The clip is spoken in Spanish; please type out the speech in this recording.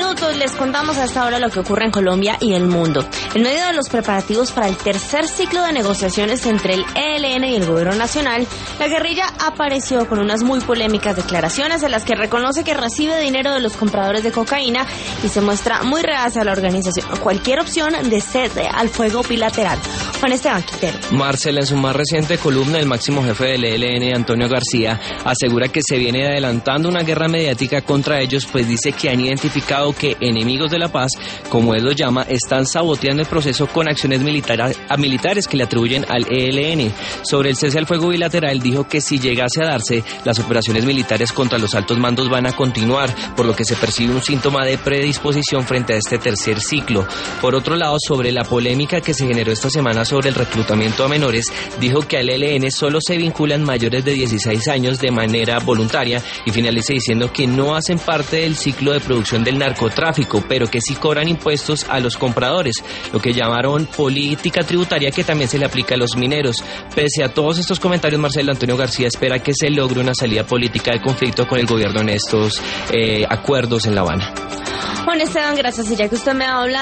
minutos les contamos a esta hora lo que ocurre en Colombia y el mundo. En medio de los preparativos para el tercer ciclo de negociaciones entre el ELN y el gobierno nacional, la guerrilla apareció con unas muy polémicas declaraciones en las que reconoce que recibe dinero de los compradores de cocaína y se muestra muy reacia a la organización a cualquier opción de cese al fuego bilateral. Juan Esteban Quintero. Marcela, en su más reciente columna, el máximo jefe del ELN, Antonio García, asegura que se viene adelantando una guerra mediática contra ellos, pues dice que han identificado que enemigos de la paz, como él lo llama, están saboteando el proceso con acciones militares que le atribuyen al ELN. Sobre el cese al fuego bilateral, dijo que si llegase a darse, las operaciones militares contra los altos mandos van a continuar, por lo que se percibe un síntoma de predisposición frente a este tercer ciclo. Por otro lado, sobre la polémica que se generó esta semana sobre el reclutamiento a menores, dijo que al ELN solo se vinculan mayores de 16 años de manera voluntaria y finaliza diciendo que no hacen parte del ciclo de producción del narcotráfico, pero que sí cobran impuestos a los compradores, lo que llamaron política tributaria que también se le aplica a los mineros. Pese a todos estos comentarios, Marcelo, Antonio García espera que se logre una salida política del conflicto con el gobierno en estos acuerdos en La Habana. Juan Esteban, gracias. Y ya que usted me habla